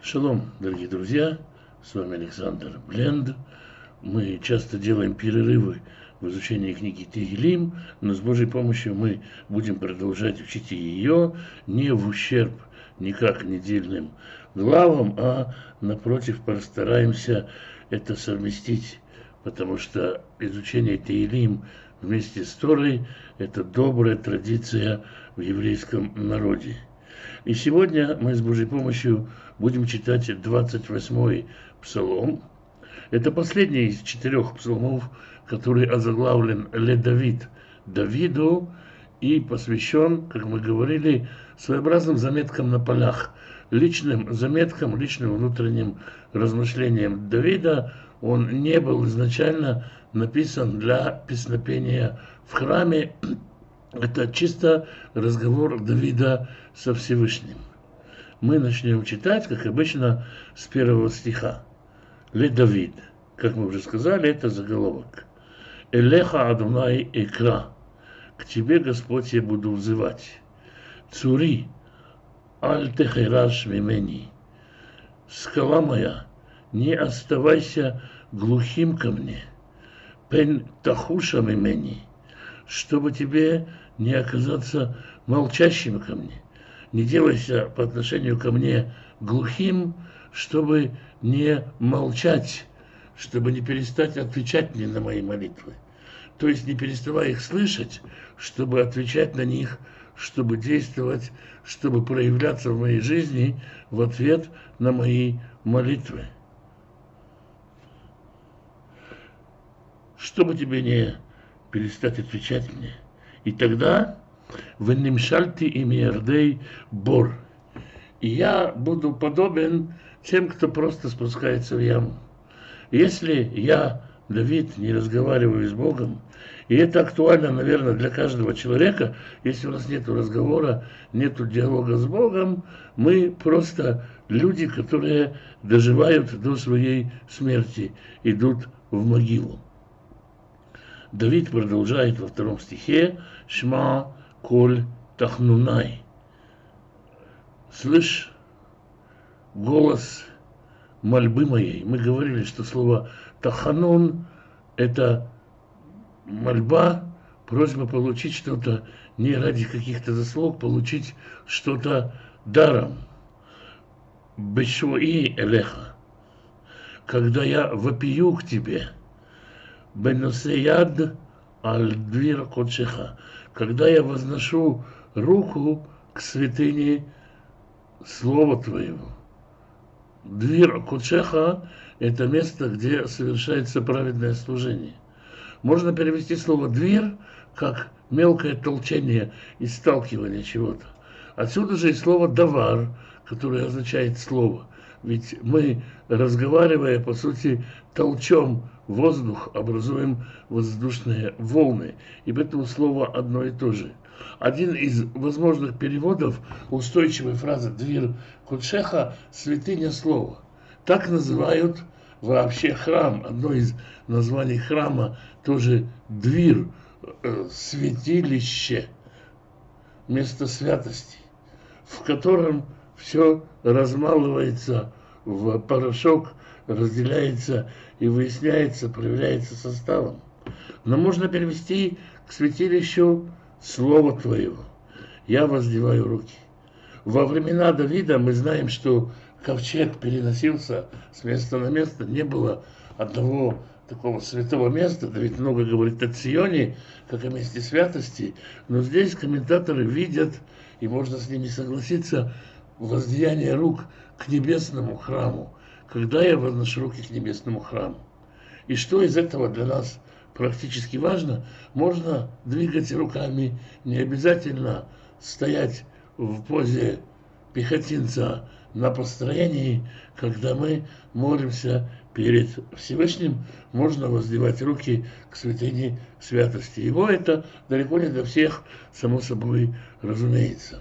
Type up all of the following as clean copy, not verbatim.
Шалом, дорогие друзья, с вами Александр Бленд. Мы часто делаем перерывы в изучении книги Тегилим, но с Божьей помощью мы будем продолжать учить ее не в ущерб никак недельным главам, а напротив постараемся это совместить, потому что изучение Тегилим вместе с Торой – это добрая традиция в еврейском народе. И сегодня мы с Божьей помощью будем читать 28-й псалом. Это последний из 4 псалмов, который озаглавлен «Ле Давид» – Давиду, и посвящен, как мы говорили, своеобразным заметкам на полях, личным заметкам, личным внутренним размышлениям Давида. Он не был изначально написан для песнопения в храме. Это чисто разговор Давида со Всевышним. Мы начнем читать, как обычно, с 1 стиха. «Ле Давид», как мы уже сказали, это заголовок. «Элеха Адонай экра», к тебе, Господь, я буду взывать. «Цури, аль техераш мимени», скала моя, не оставайся глухим ко мне. «Пен тахуша мимени», чтобы тебе не оказаться молчащим ко мне. Не делайся по отношению ко мне глухим, чтобы не молчать, чтобы не перестать отвечать мне на мои молитвы. То есть не переставай их слышать, чтобы отвечать на них, чтобы действовать, чтобы проявляться в моей жизни в ответ на мои молитвы. Чтобы тебе не перестать отвечать мне. И тогда «Веннимшальти и миардей бор», и я буду подобен тем, кто просто спускается в яму. Если я, Давид, не разговариваю с Богом, и это актуально, наверное, для каждого человека, если у нас нет разговора, нет диалога с Богом, мы просто люди, которые доживают до своей смерти, идут в могилу. Давид продолжает во 2 стихе «Шма коль тахнунай». Слышь голос мольбы моей. Мы говорили, что слово таханун – это мольба, просьба получить что-то не ради каких-то заслуг, получить что-то даром. Бешуи элеха, когда я вопию к тебе. Беносеяд аль-двир кодшеха, когда я возношу руку к святыне Слова Твоего. Двир кодшеха – это место, где совершается праведное служение. Можно перевести слово «двир» как мелкое толчение и сталкивание чего-то. Отсюда же и слово «давар», которое означает «слово». Ведь мы, разговаривая, по сути, толчем воздух, образуем воздушные волны. И поэтому слово одно и то же. Один из возможных переводов устойчивой фразы «Двир Кодшеха» – «святыня слова». Так называют вообще храм. Одно из названий храма тоже «Двир», святилище, место святости, в котором все размалывается в порошок, разделяется и выясняется, проявляется составом. Но можно перевести к святилищу Слово Твоего. Я воздеваю руки. Во времена Давида мы знаем, что ковчег переносился с места на место. Не было одного такого святого места. Давид много говорит о Сионе, как о месте святости. Но здесь комментаторы видят, и можно с ними согласиться, воздаяние рук к небесному храму, когда я возношу руки к небесному храму. И что из этого для нас практически важно? Можно двигать руками, не обязательно стоять в позе пехотинца на построении. Когда мы молимся перед Всевышним, можно воздевать руки к святыне святости. Его это далеко не для всех, само собой разумеется.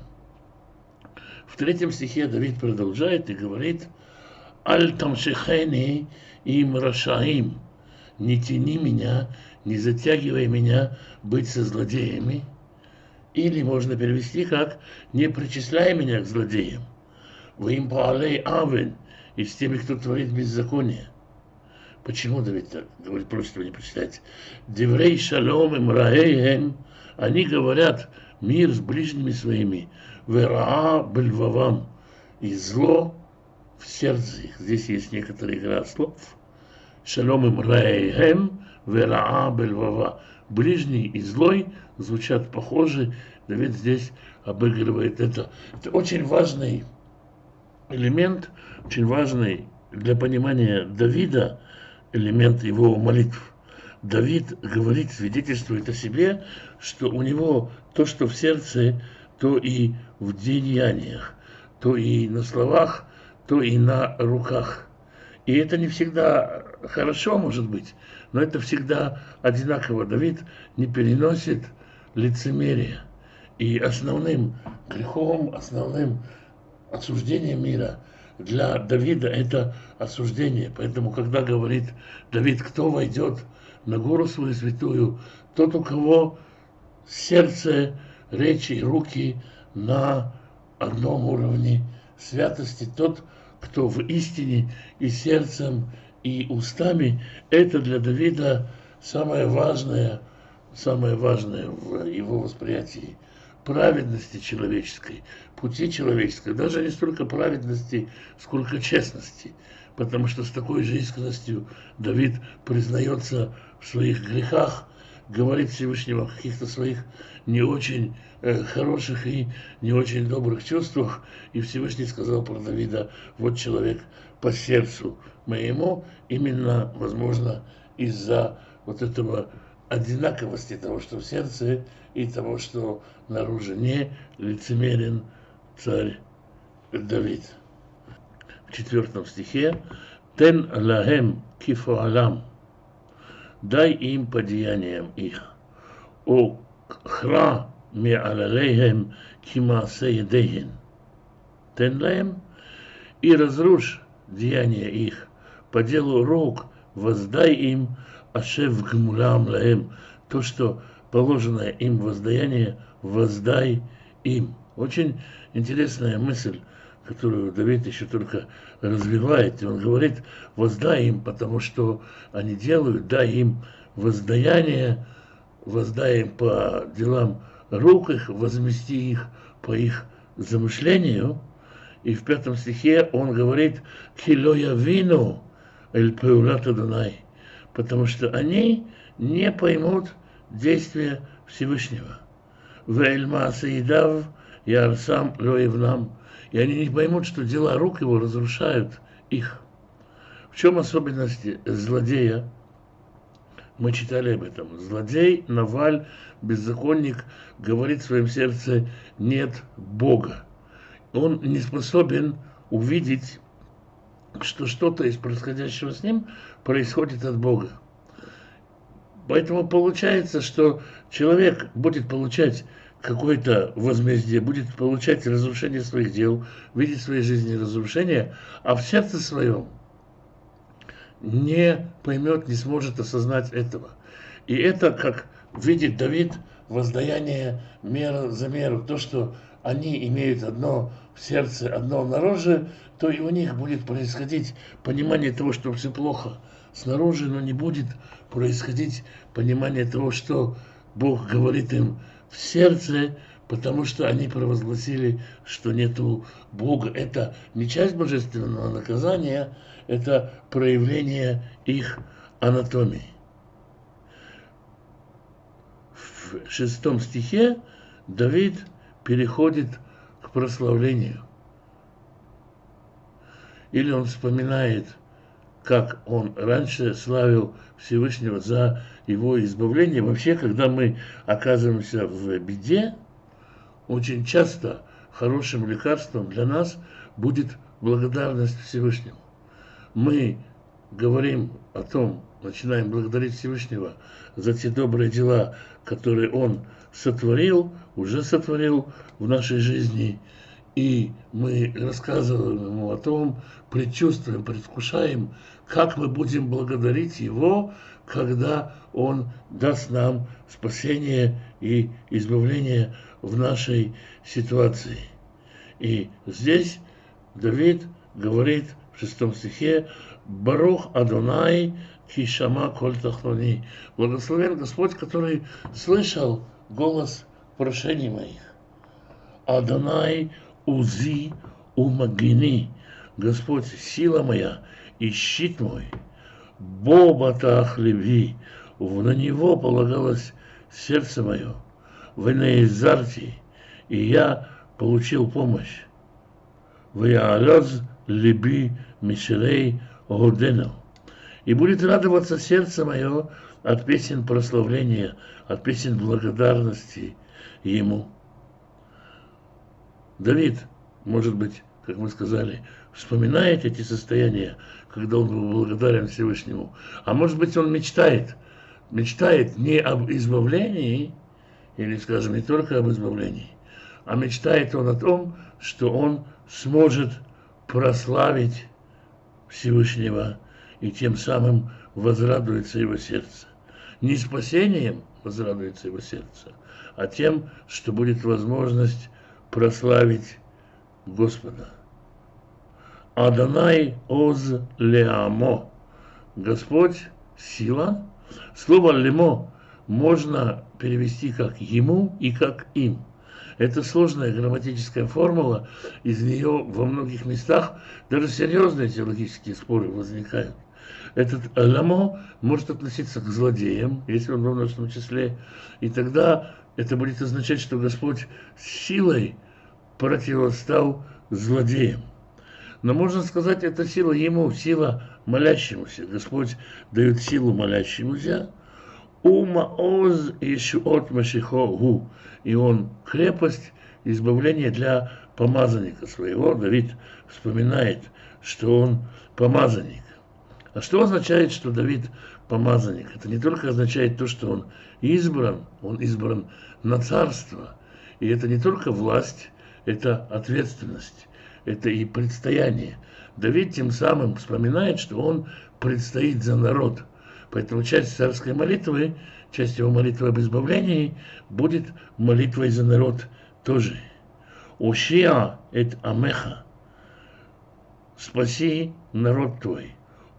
В 3 стихе Давид продолжает и говорит: «Аль тамшихени им рашаим», не тяни меня, не затягивай меня быть со злодеями. Или можно перевести как «не причисляй меня к злодеям». «Вы им паалей авен», и с теми, кто творит беззаконие. Почему Давид так говорит, просит его не прочитать? Деврей шалом им раэйхем, они говорят мир с ближними своими, вераа бельвавам, и зло в сердце их. Здесь есть некоторая игра слов. Шалом им раэйхем, вераа бельвава. Ближний и злой звучат похоже. Давид здесь обыгрывает это. Это очень важный элемент, очень важный для понимания Давида элемент его молитв. Давид говорит, свидетельствует о себе, что у него то, что в сердце, то и в деяниях, то и на словах, то и на руках. И это не всегда хорошо, может быть, но это всегда одинаково. Давид не переносит лицемерие. И основным грехом, основным осуждением мира для Давида это осуждение. Поэтому, когда говорит Давид, кто войдет на гору свою святую, тот, у кого сердце, речи, руки на одном уровне святости, тот, кто в истине и сердцем, и устами, это для Давида самое важное в его восприятии праведности человеческой, пути человеческой, даже не столько праведности, сколько честности, потому что с такой же искренностью Давид признается в своих грехах, говорит Всевышнему о каких-то своих не очень хороших и не очень добрых чувствах, и Всевышний сказал про Давида, вот человек по сердцу моему, именно, возможно, из-за вот этого одинаковости того, что в сердце, и того, что наружу, не лицемерен царь Давид. В 4 стихе «Тен лахем кифуалам» «Дай им по деяниям их, о хра ме'алалейхем кимаасе едейхен» «Тен лахем» «И разрушь деяния их, по делу рук воздай им ашев гмулам лаем» то, что положенное им воздаяние, воздай им. Очень интересная мысль, которую Давид еще только развивает. И он говорит, воздай им, потому что они делают, дай им воздаяние, воздай им по делам рук их, возмести их по их замышлению. И в 5 стихе он говорит, «Килоя вину эль пеулат Адонай», потому что они не поймут действия Всевышнего. «Вэльма саидав ярсам лоевнам», и они не поймут, что дела рук его разрушают их. В чем особенность злодея? Мы читали об этом. Злодей, наваль, беззаконник говорит в своем сердце «нет Бога». Он не способен увидеть, что что-то из происходящего с ним происходит от Бога. Поэтому получается, что человек будет получать какое-то возмездие, будет получать разрушение своих дел, видеть в своей жизни разрушение, а в сердце своем не поймет, не сможет осознать этого. И это, как видит Давид, воздаяние мера за меру, то, что они имеют одно в сердце, одно наружу, то и у них будет происходить понимание того, что все плохо снаружи, но не будет происходить понимание того, что Бог говорит им в сердце, потому что они провозгласили, что нету Бога. Это не часть божественного наказания, это проявление их анатомии. В 6 стихе Давид переходит к прославлению. Или он вспоминает, как он раньше славил Всевышнего за его избавление. Вообще, когда мы оказываемся в беде, очень часто хорошим лекарством для нас будет благодарность Всевышнему. Мы говорим о том, начинаем благодарить Всевышнего за те добрые дела, которые Он сотворил, уже сотворил в нашей жизни. И мы рассказываем Ему о том, предчувствуем, предвкушаем, как мы будем благодарить Его, когда Он даст нам спасение и избавление в нашей ситуации. И здесь Давид говорит в 6 стихе, Барух Адонай Кишама Коль Тахлони. Благословен Господь, который слышал голос прошений моих. Адонай Узи Умагини. Господь, сила моя и щит мой. Бобатах Леви. На него полагалось сердце мое. В Энеизарти. И я получил помощь. Ваяалаз Леби Мишелей Годенел. И будет радоваться сердце мое от песен прославления, от песен благодарности Ему. Давид, может быть, как мы сказали, вспоминает эти состояния, когда он был благодарен Всевышнему. А может быть, он мечтает не об избавлении, или, скажем, не только об избавлении, а мечтает он о том, что он сможет прославить Всевышнего, и тем самым возрадуется его сердце. Не спасением возрадуется его сердце, а тем, что будет возможность прославить Господа. Адонай оз леамо. Господь – сила. Слово лемо можно перевести как ему и как им. Это сложная грамматическая формула, из нее во многих местах даже серьезные теологические споры возникают. Этот ламо может относиться к злодеям, если он во множественном числе, и тогда это будет означать, что Господь силой противостал злодеям. Но можно сказать, это сила ему, сила молящемуся. Господь дает силу молящемуся. Умаоз Ишуот Машихо Гу. И он крепость, избавление для помазанника своего. Давид вспоминает, что он помазанник. А что означает, что Давид помазанник? Это не только означает то, что он избран на царство. И это не только власть, это ответственность, это и предстояние. Давид тем самым вспоминает, что он предстоит за народ. Поэтому часть царской молитвы, часть его молитвы об избавлении будет молитвой за народ тоже. Ушия эт амеха. Спаси народ твой.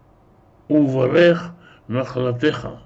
Уварех нахалатеха.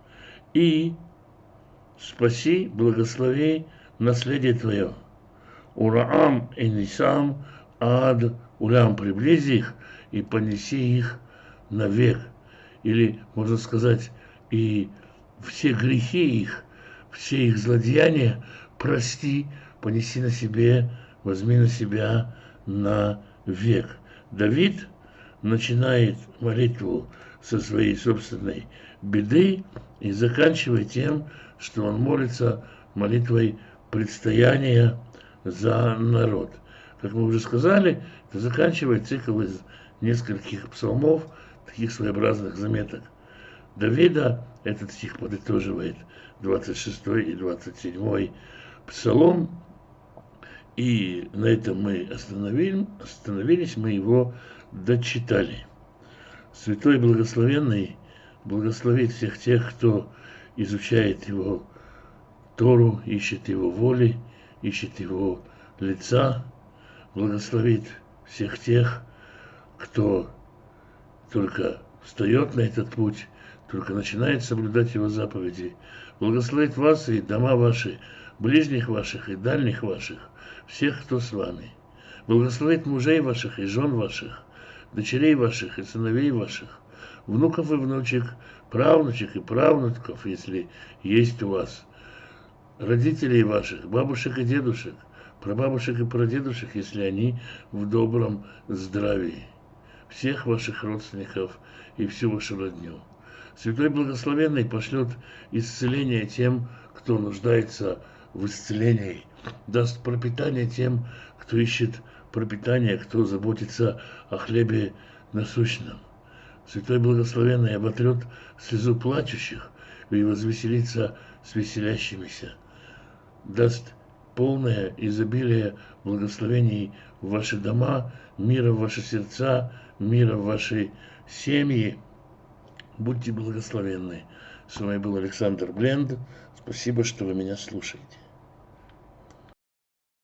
И спаси, благослови наследие твое. Ураам и нисам ад улям. Приблизи их и понеси их навек. Или, можно сказать, и все грехи их, все их злодеяния прости, понеси на себе, возьми на себя навек. Давид начинает молитву со своей собственной беды и заканчивает тем, что он молится молитвой предстояния за народ. Как мы уже сказали, это заканчивает цикл из нескольких псалмов, таких своеобразных заметок Давида. Этот стих подытоживает 26 и 27 псалом. И на этом мы остановились, мы его дочитали. Святой Благословенный благословит всех тех, кто изучает его Тору, ищет его воли, ищет его лица. Благословит всех тех, кто только встает на этот путь, только начинает соблюдать его заповеди. Благословит вас и дома ваши, ближних ваших и дальних ваших, всех, кто с вами. Благословит мужей ваших и жен ваших, дочерей ваших и сыновей ваших, внуков и внучек, правнучек и правнуков, если есть у вас, родителей ваших, бабушек и дедушек, прабабушек и прадедушек, если они в добром здравии, всех ваших родственников и всю вашу родню. Святой Благословенный пошлет исцеление тем, кто нуждается в исцелении, даст пропитание тем, кто ищет пропитание, кто заботится о хлебе насущном. Святой Благословенный оботрет слезу плачущих и возвеселится с веселящимися, даст полное изобилие благословений в ваши дома, мира в ваши сердца, мира в ваши семьи. Будьте благословенны. С вами был Александр Бленд. Спасибо, что вы меня слушаете.